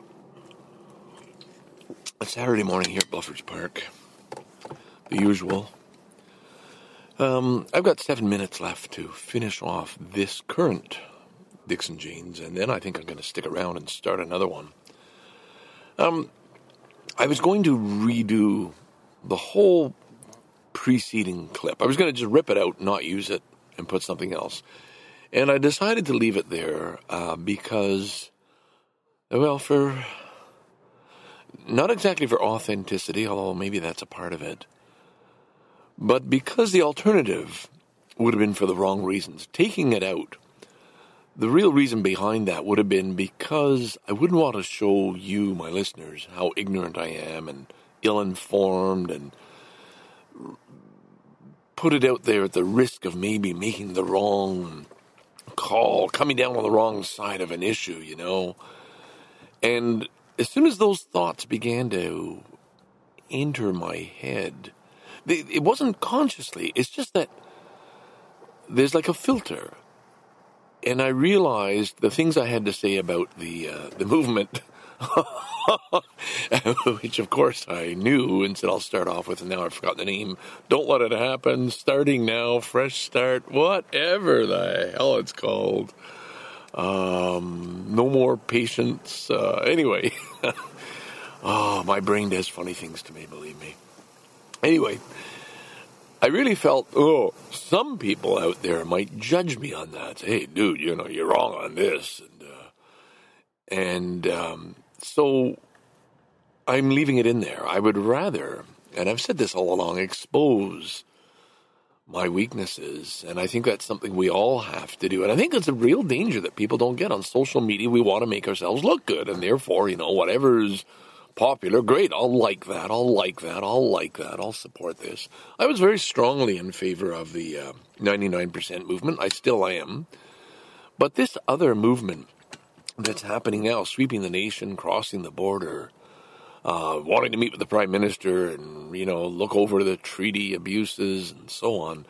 A Saturday morning here at Bluffers Park. The usual. Um, I've got seven minutes left to finish off this current Dixon Jeans, and then I think I'm going to stick around and start another one. Um, I was going to redo the whole preceding clip. I was going to just rip it out, not use it, and put something else. And I decided to leave it there uh, because, well, for, not exactly for authenticity, although maybe that's a part of it, but because the alternative would have been for the wrong reasons. Taking it out, the real reason behind that would have been because I wouldn't want to show you, my listeners, how ignorant I am and ill-informed, and put it out there at the risk of maybe making the wrong call, coming down on the wrong side of an issue, you know. And as soon as those thoughts began to enter my head, they, it wasn't consciously. It's just that there's like a filter. And I realized the things I had to say about the uh, the movement, which of course I knew and said I'll start off with, and now I forgot the name. Don't let it happen. Starting now, fresh start, whatever the hell it's called. Um, no more patience. Uh, anyway, oh, my brain does funny things to me, believe me. Anyway, I really felt, oh, some people out there might judge me on that. Say, hey, dude, you know, you're wrong on this. And, uh, and um, so I'm leaving it in there. I would rather, and I've said this all along, expose my weaknesses. And I think that's something we all have to do. And I think it's a real danger that people don't get. On social media, we want to make ourselves look good. And therefore, you know, whatever's popular, great, I'll like that, I'll like that, I'll like that, I'll support this. I was very strongly in favor of the uh, ninety-nine percent movement. I still am. But this other movement that's happening now, sweeping the nation, crossing the border, uh, wanting to meet with the Prime Minister and, you know, look over the treaty abuses and so on,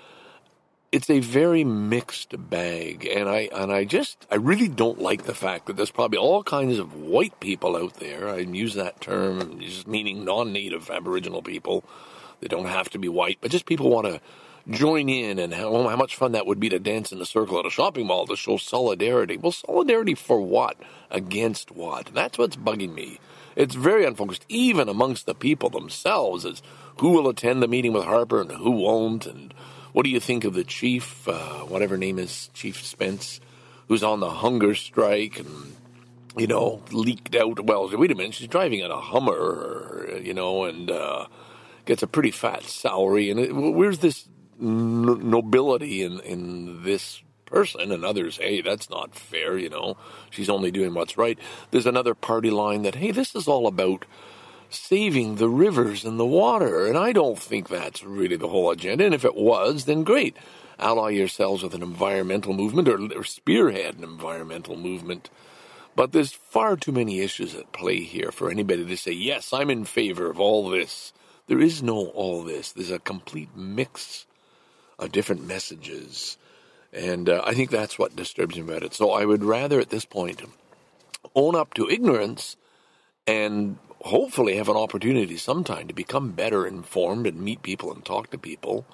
it's a very mixed bag, and I and I just, I really don't like the fact that there's probably all kinds of white people out there. I use that term just meaning non-native Aboriginal people. They don't have to be white, but just people want to join in, and how, how much fun that would be to dance in a circle at a shopping mall to show solidarity. Well, solidarity for what? Against what? That's what's bugging me. It's very unfocused, even amongst the people themselves, as who will attend the meeting with Harper and who won't, and what do you think of the chief, uh, whatever her name is, Chief Spence, who's on the hunger strike and, you know, leaked out? Well, wait a minute, she's driving in a Hummer, you know, and uh, gets a pretty fat salary. And it, where's this n- nobility in, in this person? And others, hey, that's not fair, you know. She's only doing what's right. There's another party line that, hey, this is all about saving the rivers and the water, and I don't think that's really the whole agenda. And if it was, then great. Ally yourselves with an environmental movement, or, or spearhead an environmental movement. But there's far too many issues at play here for anybody to say, yes, I'm in favor of all this. There is no all this. There's a complete mix of different messages, and uh, I think that's what disturbs me about it. So I would rather at this point own up to ignorance and hopefully have an opportunity sometime to become better informed and meet people and talk to people,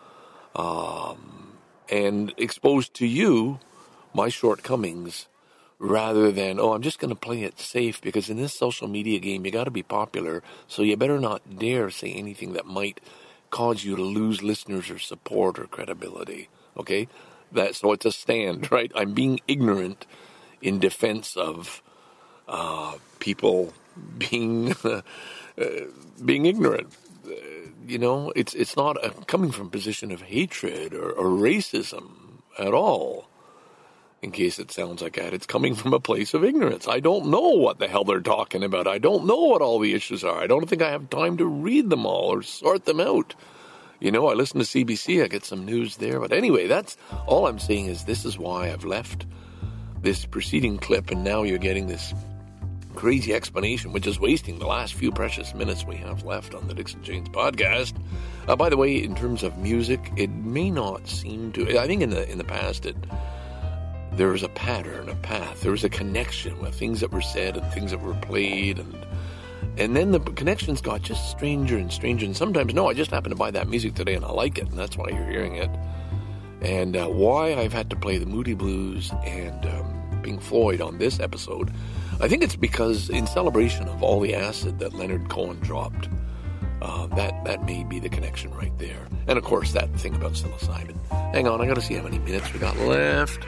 um, and expose to you my shortcomings, rather than, oh, I'm just going to play it safe, because in this social media game you got to be popular, so you better not dare say anything that might cause you to lose listeners or support or credibility. Okay, that so it's a stand, right? I'm being ignorant in defense of uh, people being uh, uh, being ignorant. Uh, you know, it's it's not a, coming from a position of hatred or, or racism at all. In case it sounds like that, it's coming from a place of ignorance. I don't know what the hell they're talking about. I don't know what all the issues are. I don't think I have time to read them all or sort them out. You know, I listen to C B C, I get some news there. But anyway, that's all I'm saying is this is why I've left this preceding clip, and now you're getting this crazy explanation, which is wasting the last few precious minutes we have left on the Dixon Janes podcast. Uh, by the way, in terms of music, it may not seem to. I think in the in the past, it there was a pattern, a path. There was a connection with things that were said and things that were played, and and then the connections got just stranger and stranger. And sometimes, no, I just happened to buy that music today and I like it, and that's why you're hearing it. And uh, why I've had to play the Moody Blues and um, Pink Floyd on this episode, I think it's because in celebration of all the acid that Leonard Cohen dropped, uh, that, that may be the connection right there. And of course, that thing about psilocybin. Hang on, I gotta see how many minutes we got left.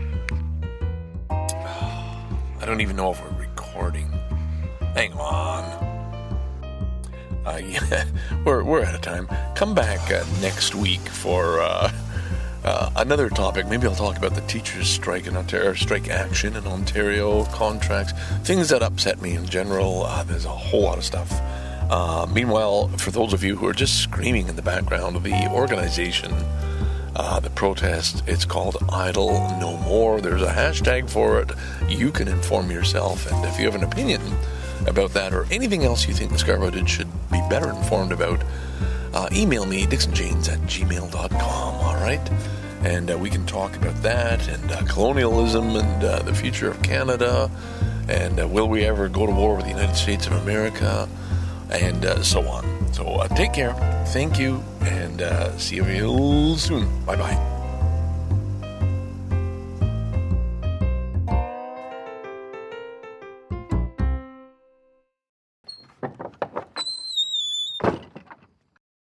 I don't even know if we're recording. Hang on. Uh, yeah, we're, we're out of time. Come back uh, next week for uh, uh, another topic. Maybe I'll talk about the teachers' strike in Ontario, strike action in Ontario, contracts, things that upset me in general. Uh, there's a whole lot of stuff. Uh, meanwhile, for those of you who are just screaming in the background, the organization Uh, the protest, it's called Idle No More. There's a hashtag for it. You can inform yourself, and if you have an opinion about that or anything else you think the Scarborough did should be better informed about, uh, email me, dixon janes at gmail dot com, all right? And uh, we can talk about that and uh, colonialism and uh, the future of Canada, and uh, will we ever go to war with the United States of America, and uh, so on. So uh, take care, thank you, and uh, see you real soon. Bye-bye.